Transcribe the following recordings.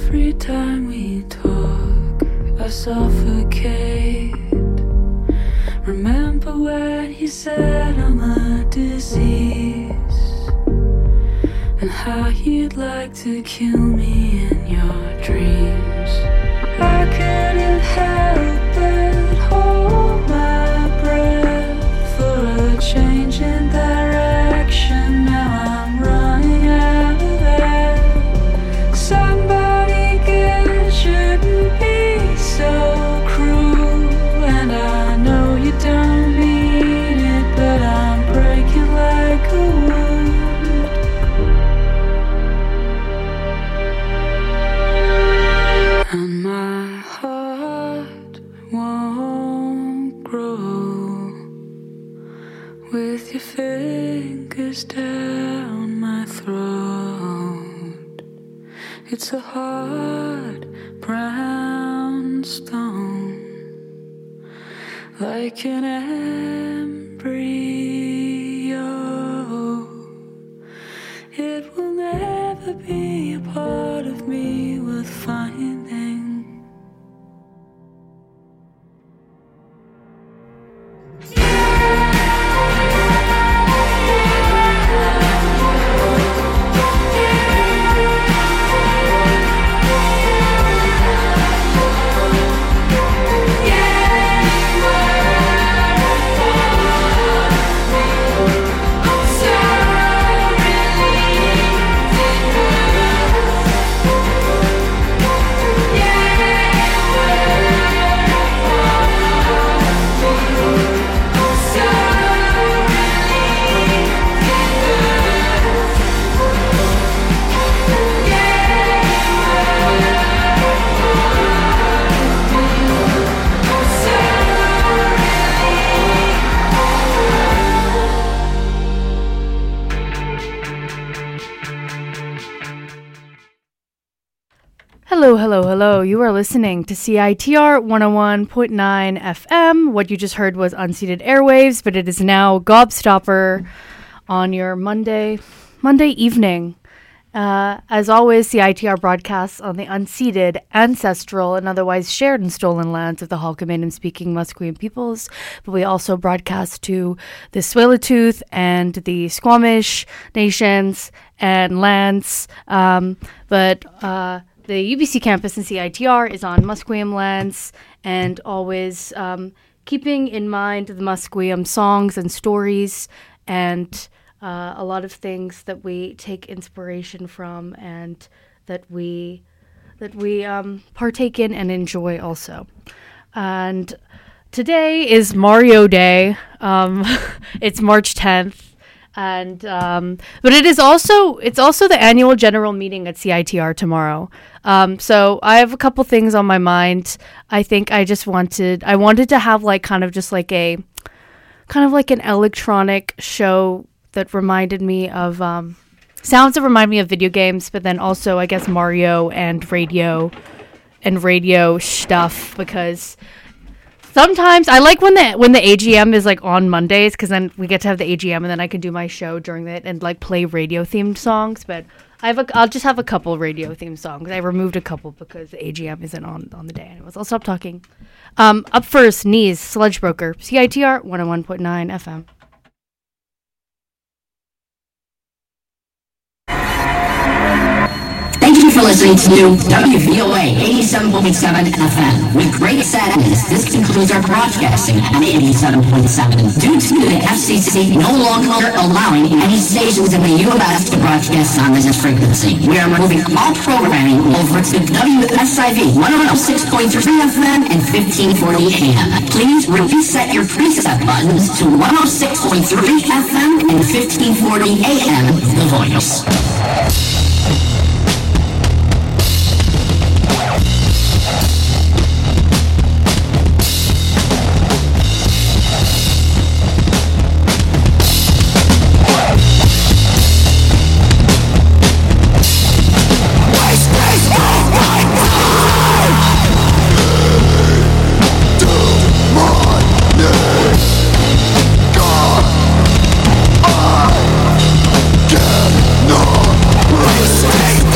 Every time we talk, I suffocate. Remember when you said I'm a disease, and how you'd like to kill me in your dreams. I couldn't help but hold my breath for a change in direction. Now I'm running out of air. Somebody good shouldn't be so cruel, and I know you don't mean it, but I'm breaking like a wound. And my heart won't grow with your fingers down my throat. It's a hard brown stone, like an embryo. It will never be a part of me worth finding. Hello. You are listening to CITR 101.9 FM. What you just heard was Unceded Airwaves, but it is now Gobstopper on your Monday evening. As always, CITR broadcasts on the unceded, ancestral, and otherwise shared and stolen lands of the Halkomen-speaking Musqueam peoples, but we also broadcast to the Tsleil-Waututh and the Squamish nations and lands, the UBC campus in CITR is on Musqueam lands, and always keeping in mind the Musqueam songs and stories and a lot of things that we take inspiration from and that we partake in and enjoy also. And today is Mario Day. It's March 10th. And but it's also the annual general meeting at CITR tomorrow. So I have a couple things on my mind. I think I wanted to have kind of an electronic show that reminded me of sounds that remind me of video games, but then also I guess Mario and radio stuff, because sometimes I like when the AGM is on Mondays, because then we get to have the AGM and then I can do my show during it and play radio themed songs. But I'll just have a couple radio themed songs. I removed a couple because the AGM isn't on the day. Anyways, I'll stop talking. Up first, Knees, Sludge Broker, CITR 101.9 FM. Thank you for listening to WVOA 87.7 FM. With great sadness, this concludes our broadcasting at 87.7 due to the FCC no longer allowing any stations in the U.S. to broadcast on this frequency. We are moving all programming over to WSIV 106.3 FM and 1540 AM. Please reset your preset buttons to 106.3 FM and 1540 AM, The Voice. Stay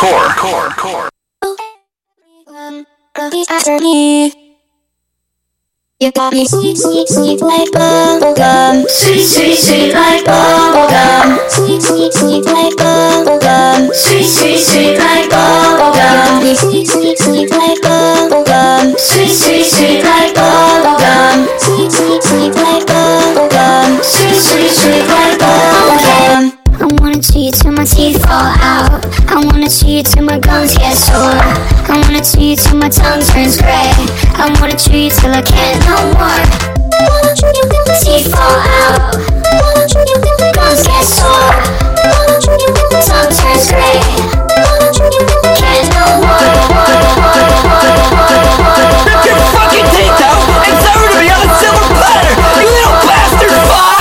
After me, you got me sweet, sweet, sweet like bubblegum. Sweet, sweet, sweet like bubblegum. Sweet, sweet, sweet like bubblegum. Sweet, sweet, sweet like bubblegum. You got me sweet, sweet, sweet like bubblegum. Sweet, sweet, sweet like bubblegum. Sweet, sweet, sweet like bubblegum. Sweet, sweet, sweet like bubblegum. I wanna cheat till my teeth fall out. I wanna cheat till my gums get sore. I wanna cheat till my tongue turns gray. I wanna cheat till I can't no more. I wanna cheat till my teeth fall out. I wanna cheat till my gums get sore. I wanna cheat till my tongue turns gray. I wanna cheat till I can't no more. Rip your fucking teeth out and serve to me on a silver platter, you little bastard fuck!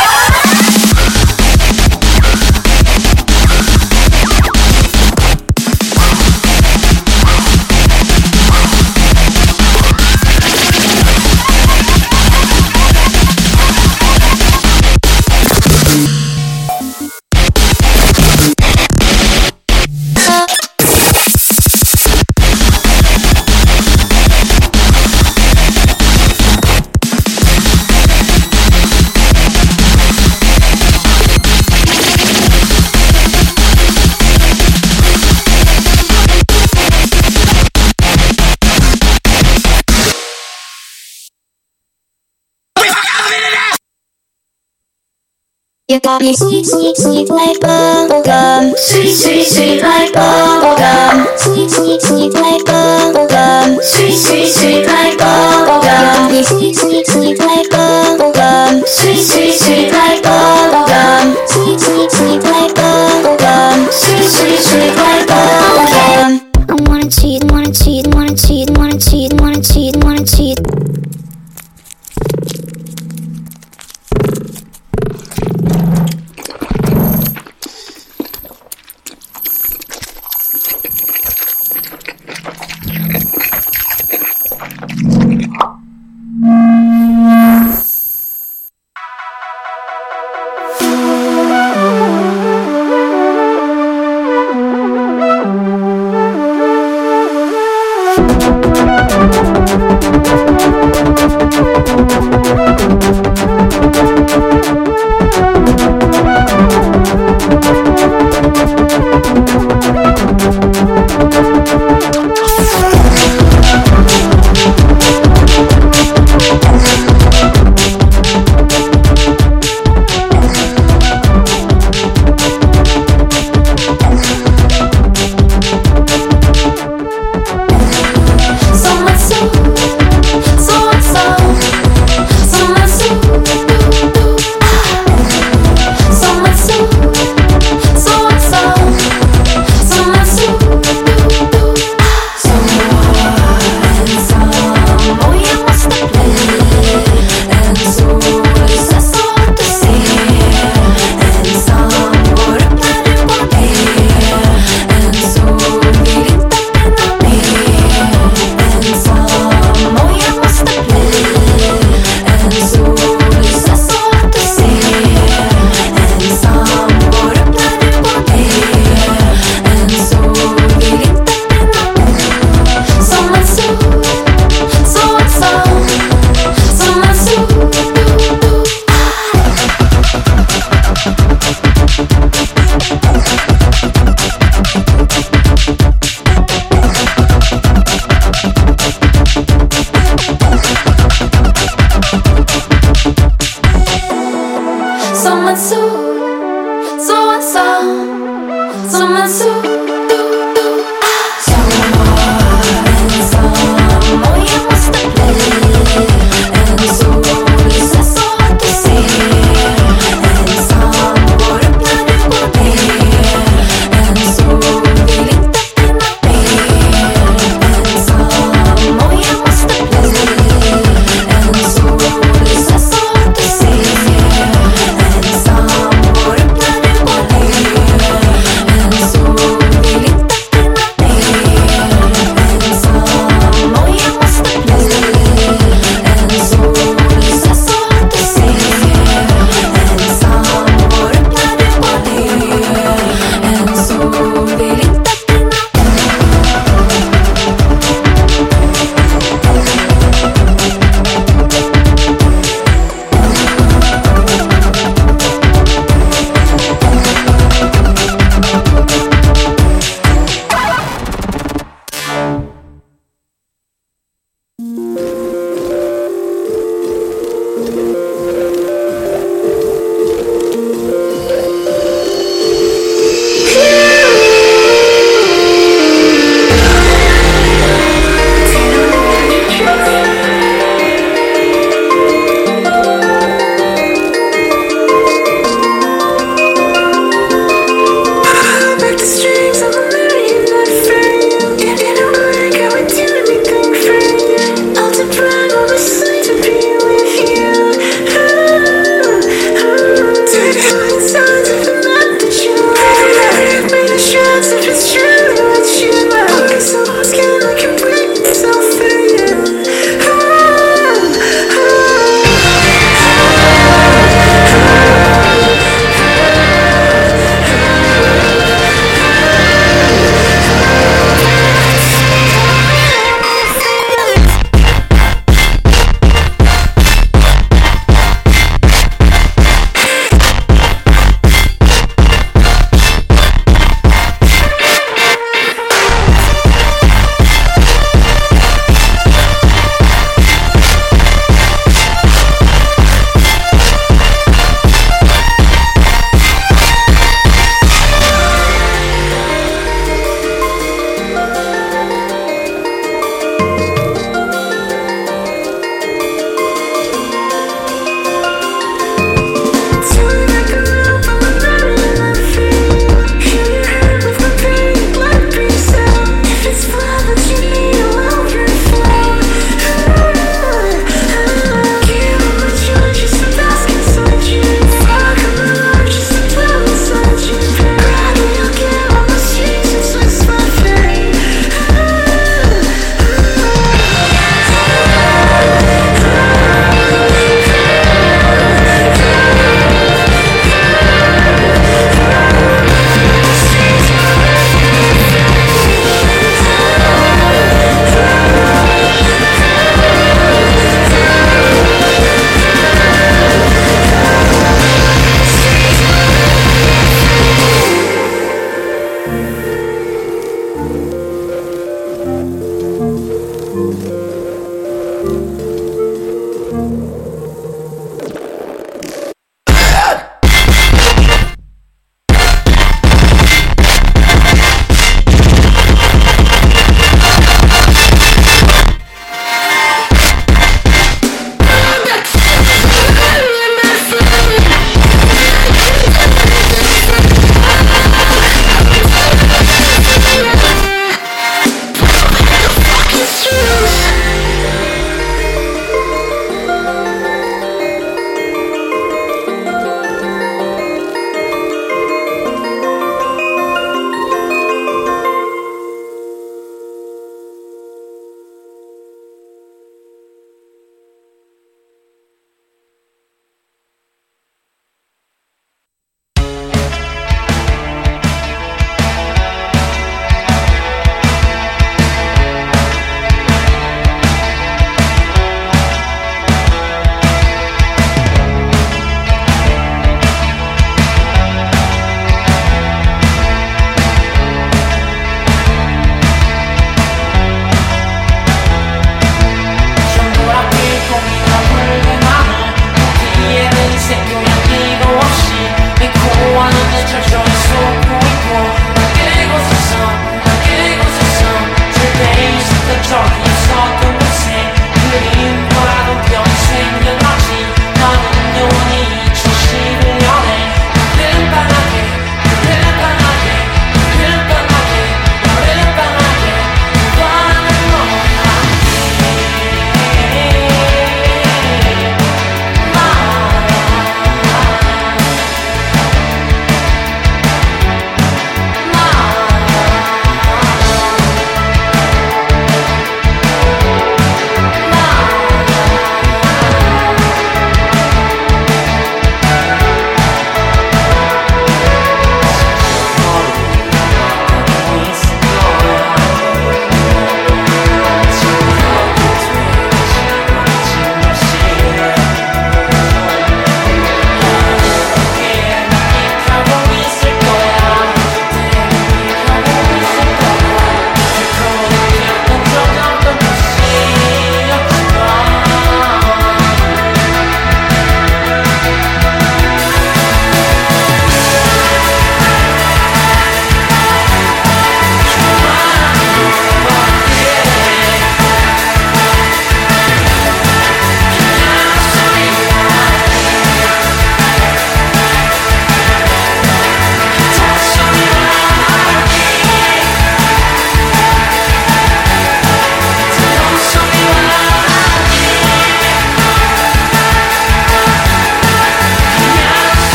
You got me sweet, sweet, sweet like bubblegum. Sweet, sweet, sweet like bubblegum. Sweet, sweet, sweet like bubblegum. Sweet, sweet, sweet like bubblegum. You got me sweet, sweet, sweet like bubblegum. Sweet, sweet, sweet like bubblegum. Sweet, sweet, sweet like bubblegum. Sweet, sweet, sweet like bubblegum. I wanna cheat, wanna cheat, wanna cheat, wanna cheat, wanna cheat, wanna cheat.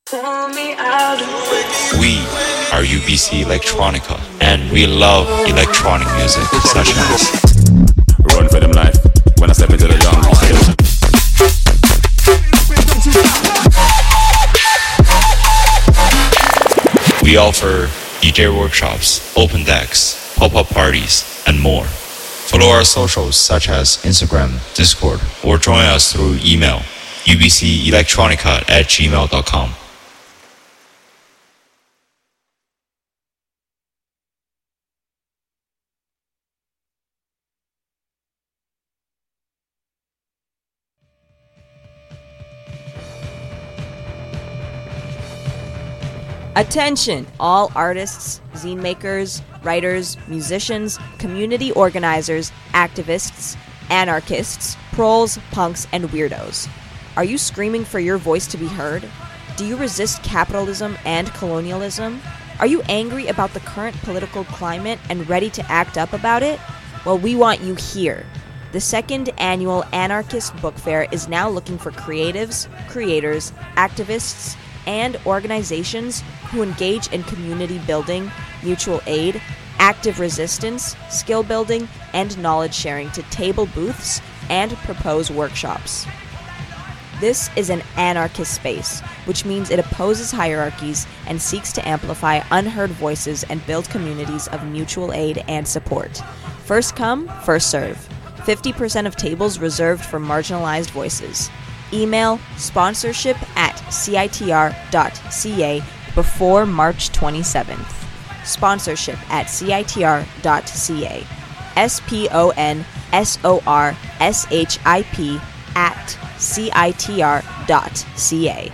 We are UBC Electronica, and we love electronic music such as Run for them life when I step into the jungle. We offer DJ workshops, open decks, pop-up parties, and more. Follow our socials such as Instagram, Discord, or join us through email ubcelectronica@gmail.com. Attention, all artists, zine makers, writers, musicians, community organizers, activists, anarchists, proles, punks, and weirdos. Are you screaming for your voice to be heard? Do you resist capitalism and colonialism? Are you angry about the current political climate and ready to act up about it? Well, we want you here. The second annual Anarchist Book Fair is now looking for creatives, creators, activists, and organizations who engage in community building, mutual aid, active resistance, skill building, and knowledge sharing to table booths and propose workshops. This is an anarchist space, which means it opposes hierarchies and seeks to amplify unheard voices and build communities of mutual aid and support. First come, first serve. 50% of tables reserved for marginalized voices. Email sponsorship@citr.ca before March 27th. Sponsorship@citr.ca. sponsorship@citr.ca.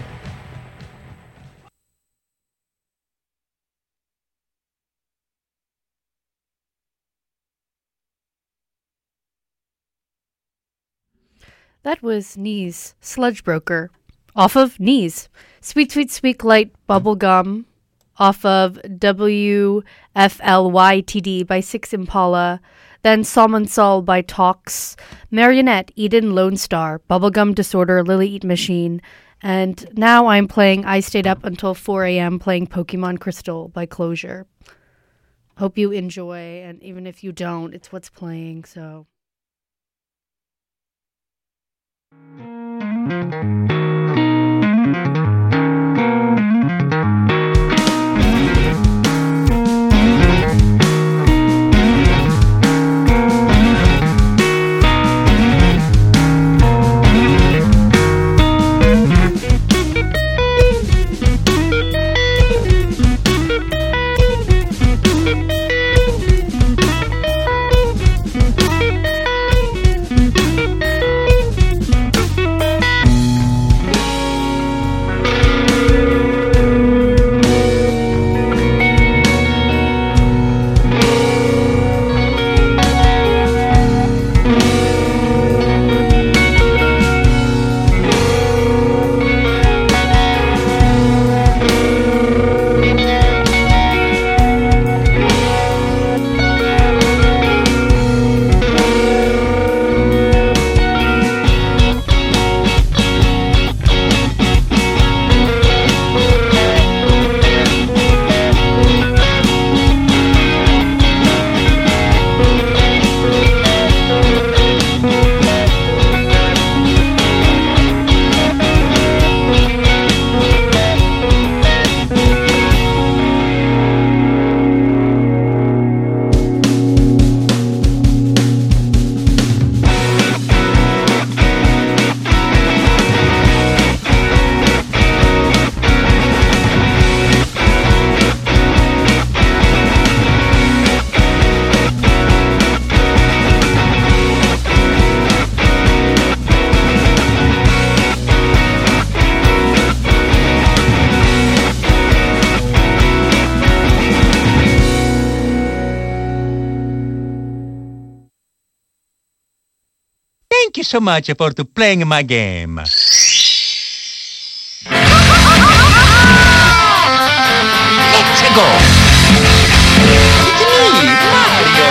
That was Knees, Sludge Broker, off of Knees. Sweet, Sweet, Sweet Light Bubblegum, off of WFLYTD by Six Impala. Then Salmon Sol by Talks, Marionette, Eden Lone Star, Bubblegum Disorder, Lily Eat Machine. And now I'm playing I Stayed Up Until 4 a.m. playing Pokemon Crystal by Closure. Hope you enjoy, and even if you don't, it's what's playing, so... Thank you so much for playing my game. Let's go. It's me, Mario.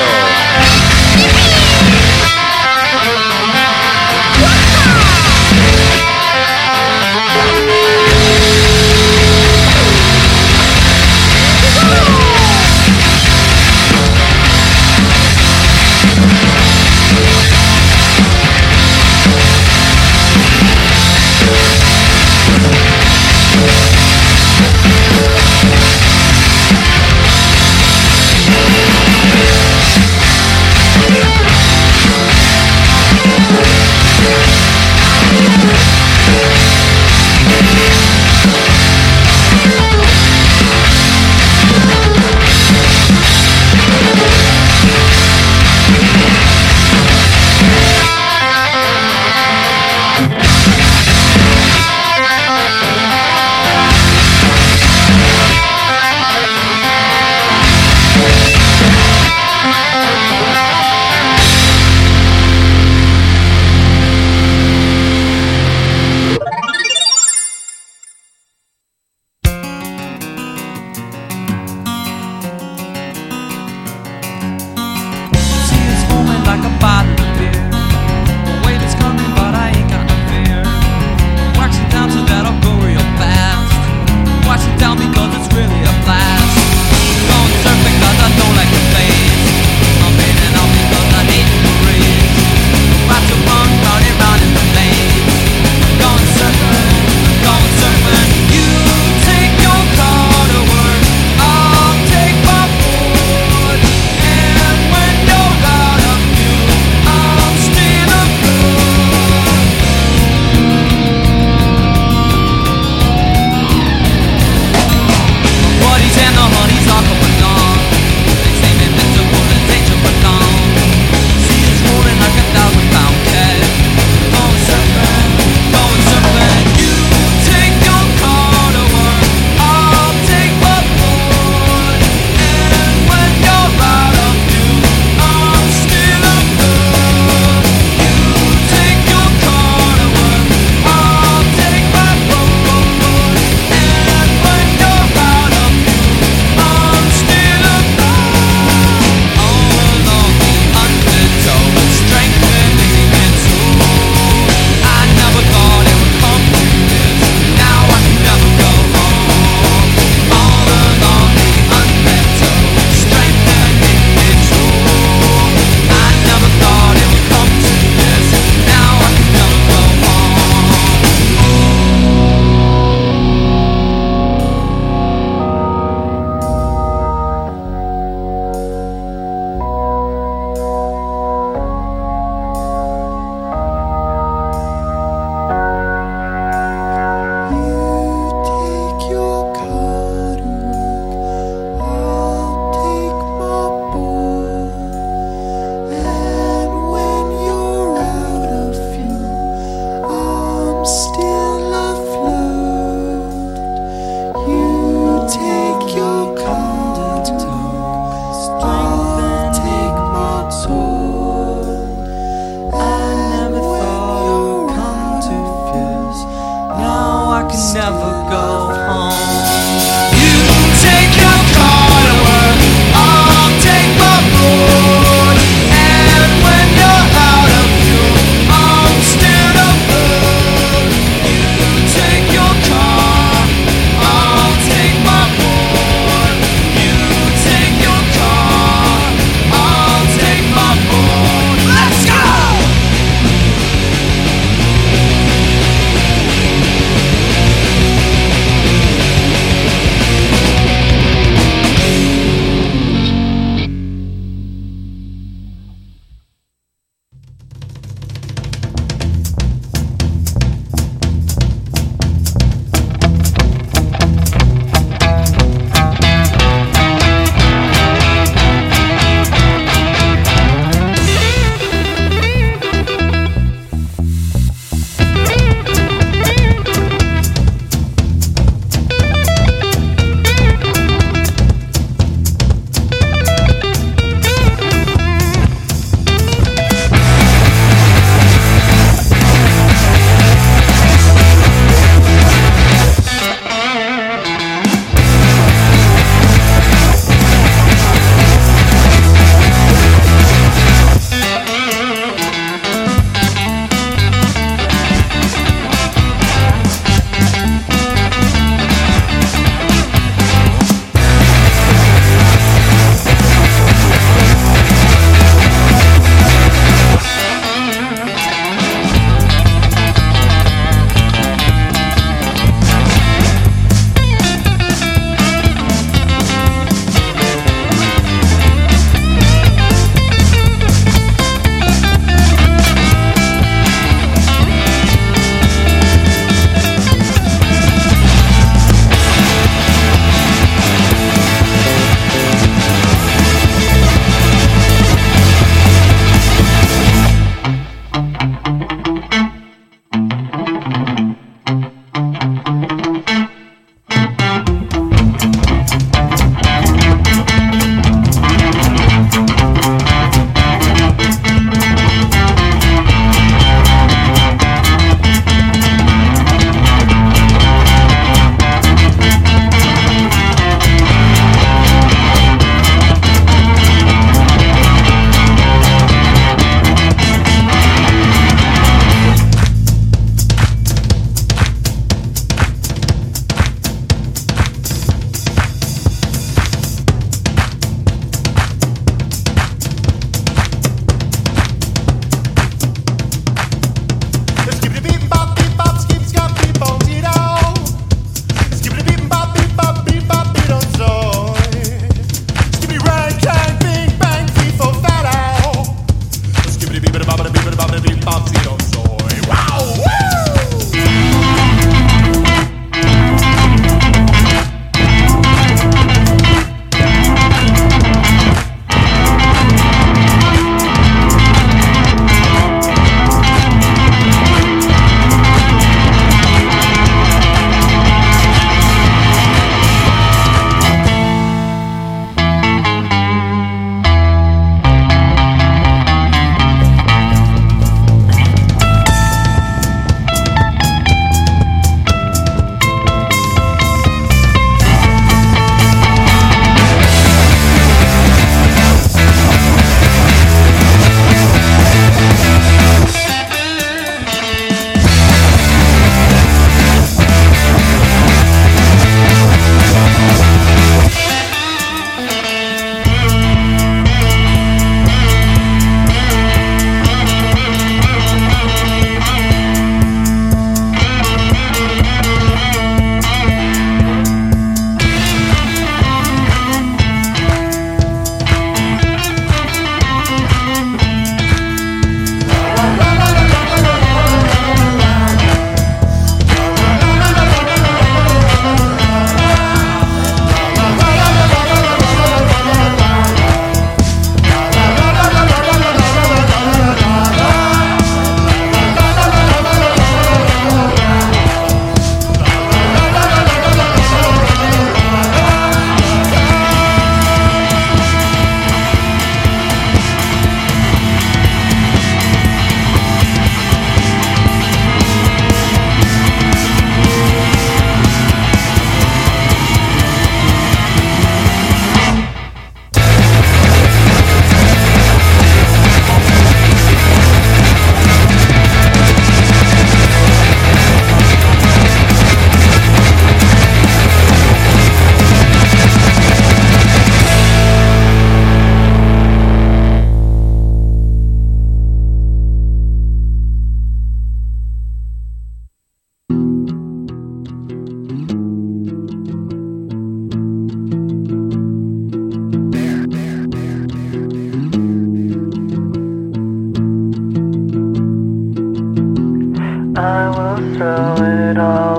throw it all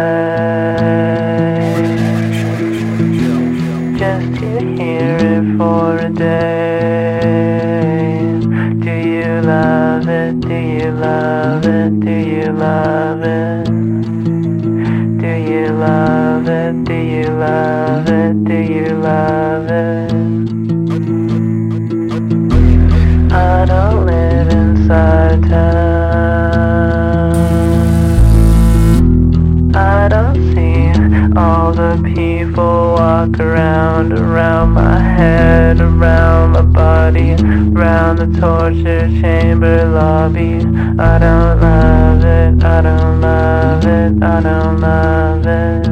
away just to hear it for a day. Do you love it? Do you love it? Do you love it? Do you love it? Do you love it? Do you love it? I don't live inside town. I don't see all the people walk around my head, around my body, around the torture chamber lobby. I don't love it, I don't love it, I don't love it.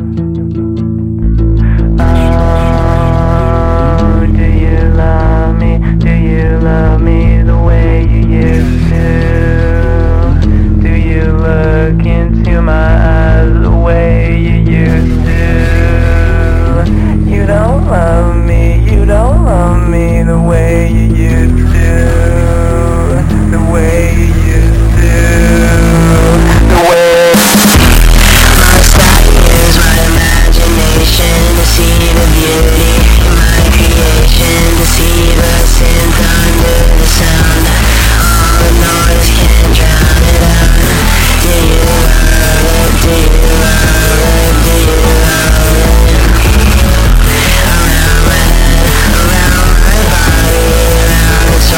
Oh, do you love me? Do you love me the way you used to? Do you look into my eyes the way you used to? You don't love me, you don't love me the way you used to. The way you used to. The way my style is my imagination to see the beauty in my creation, to see the synth under the sound. All the noise can drown it out. Do you love it? Do you love it? Do you love it? Around my head, around my body, around the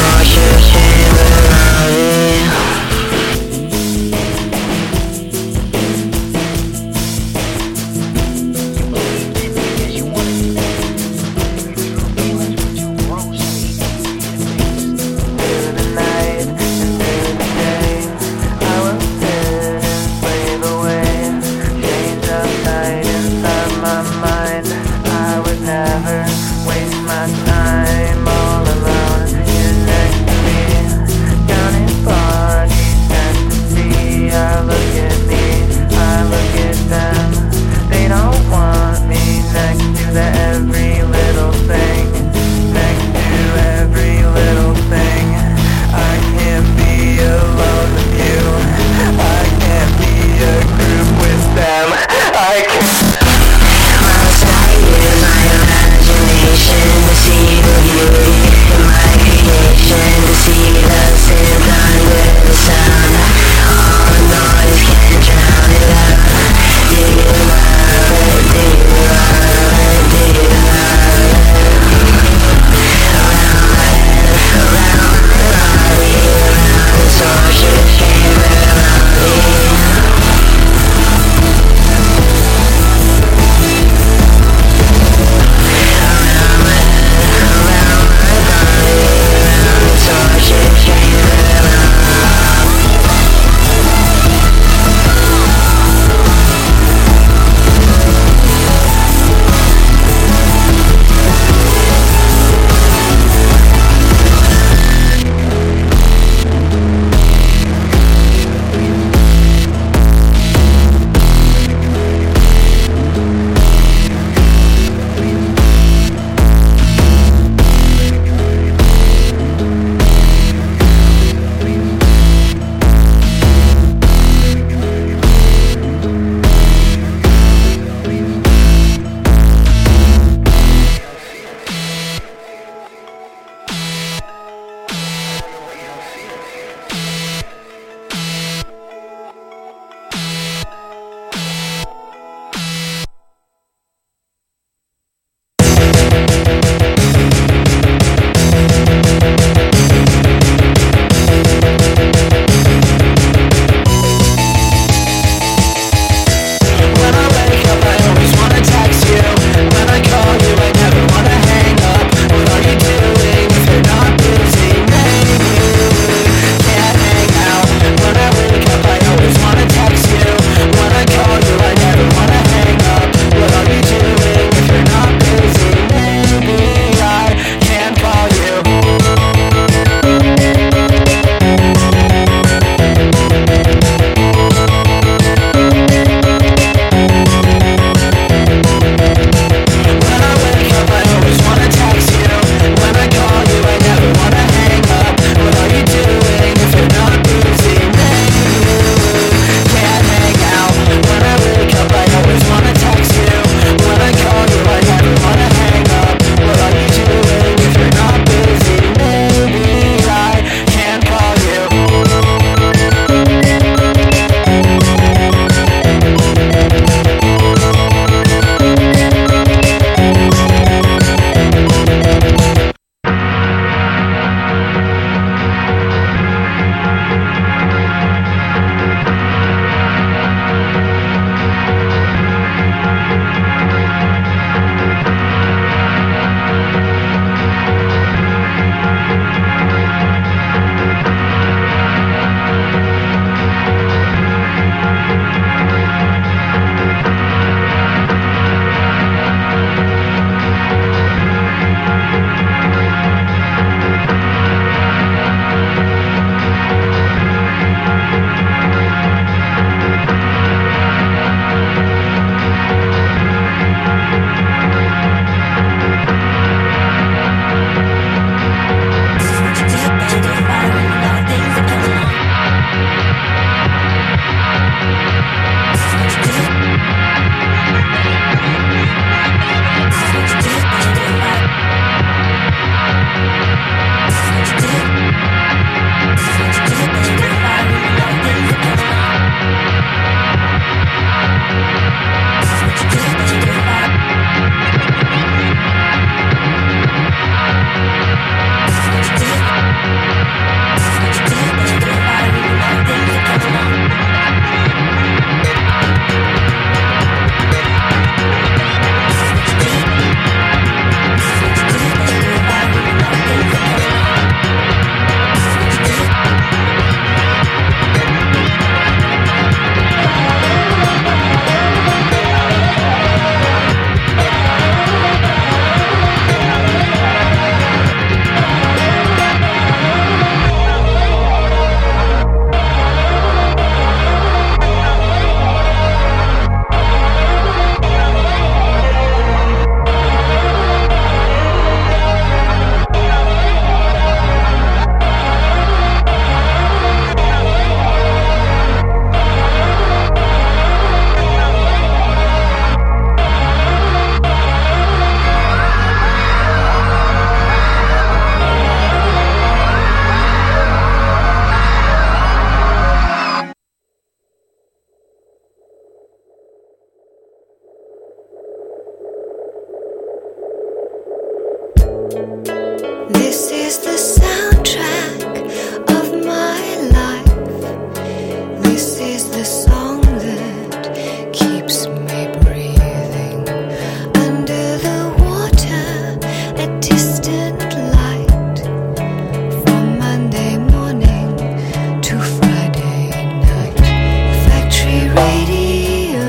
This is the soundtrack of my life. This is the song that keeps me breathing. Under the water, a distant light. From Monday morning to Friday night. Factory radio.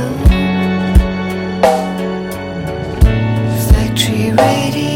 Factory radio.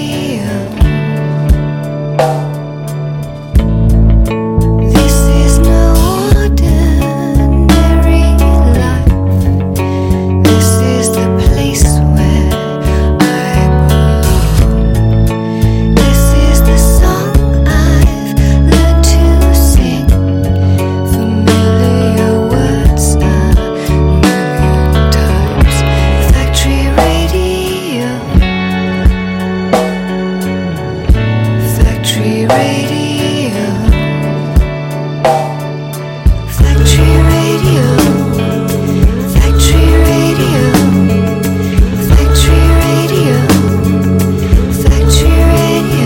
This is no ordinary life. This is the place where I belong. This is the song I've learned to sing. Familiar words a million times. Factory radio. Factory radio. Factory radio. Factory radio. Factory radio. Factory radio.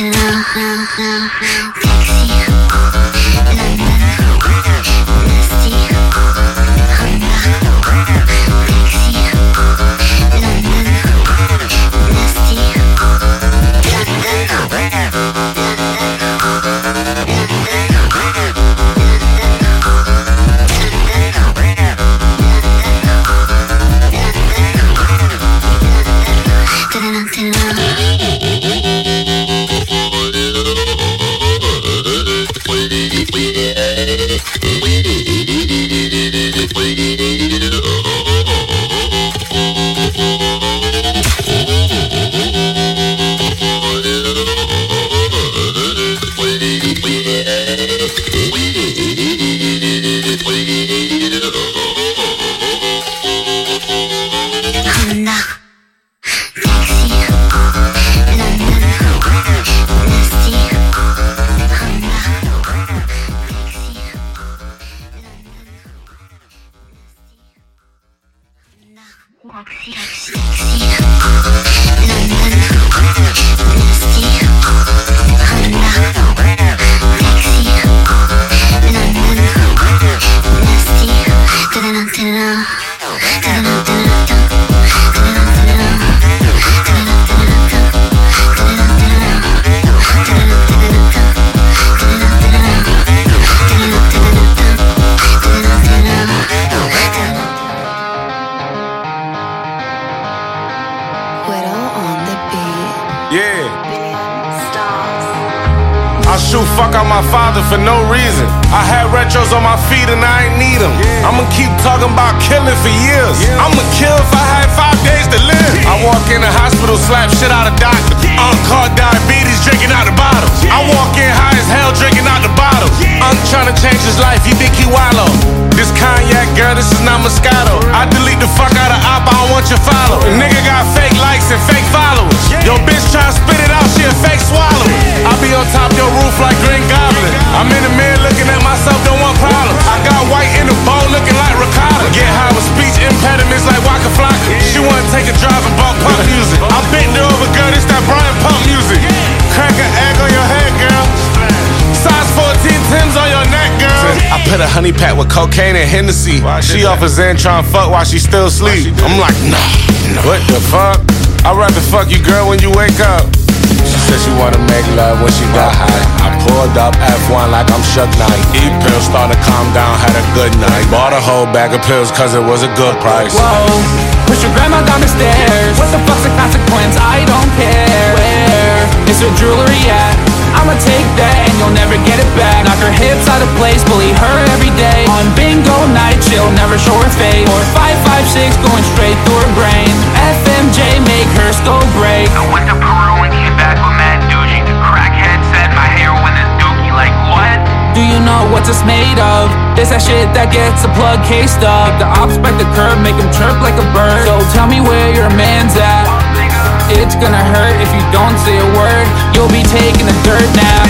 For no reason. I had retros on my feet and I ain't need them. I'ma keep talking about killing for years. I'ma kill if I had 5 days to live. I walk in the hospital, slap shit out of doctor. Caught diabetes, drinking out the bottle. I walk in high as hell, drinking out the bottle. I'm trying to change his life, he think he wallow. This cognac, girl, this is not Moscato. I delete the fuck out of op, I don't want your follow. The nigga got fake likes and fake followers. Yo, bitch try to spit it out, she a fake swallower. I be on top your roof like Green Goblin. I'm in the mirror looking at myself, don't want problems. I got white in the bowl looking like ricotta. Get high with speech impediments like Waka Flocka. She wanna take a drive and bump punk music. I'm bent over, girl, this that Brian Pump music. Crack an egg on your head, girl. Size 14 Timbs on your neck, girl. I put a honey pack with cocaine and Hennessy. She off a Zen trying to fuck while she still sleep. I'm like, nah. What the fuck? I'd rather fuck you, girl, when you wake up. She said she wanna make love when she got high. I pulled up F1 like I'm Suge Knight. Eat pills, started to calm down, had a good night. Bought a whole bag of pills cause it was a good price. Whoa, push your grandma down the stairs. What the fuck's the consequence? I don't care. Where is her jewelry at? I'ma take that and you'll never get it back. Knock her hips out of place, bully her every day. On bingo night, she'll never show her face. Or 556 going straight through her brain. FMJ make her skull break. I went to Peru and came back with mad douchey. The crackhead said my heroin is dookie. Like what? Do you know what it's made of? It's that shit that gets a plug case stuck. The ops spike the curb, make him chirp like a bird. So tell me where your man's at. It's gonna hurt if you don't say a word. You'll be taking a dirt nap.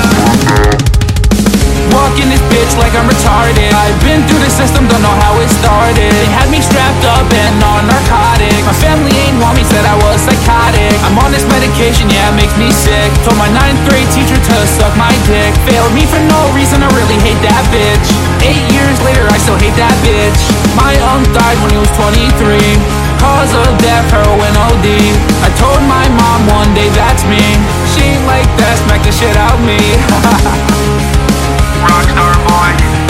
Walking this bitch like I'm retarded. I've been through the system, don't know how it started. They had me strapped up and on narcotics. My family ain't want me, said I was psychotic. I'm on this medication, yeah, it makes me sick. Told my 9th grade teacher to suck my dick. Failed me for no reason, I really hate that bitch. 8 years later, I still hate that bitch. My uncle died when he was 23. Cause of death, heroin OD. I told my mom one day that's me. She ain't like that, smack the shit out me. Rockstar boy.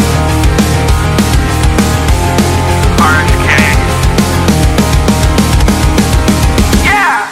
RSK. Yeah!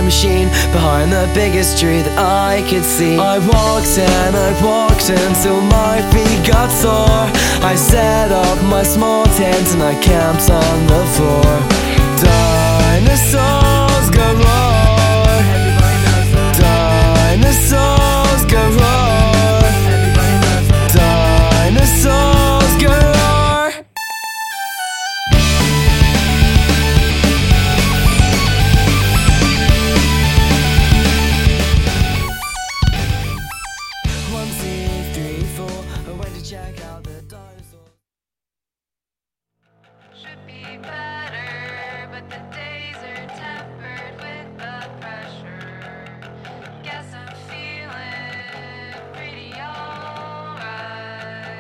time machine behind the biggest tree that I could see. I walked until my feet got sore. I set up my small tent and I camped on the floor. Dinosaurs galore. Dinosaurs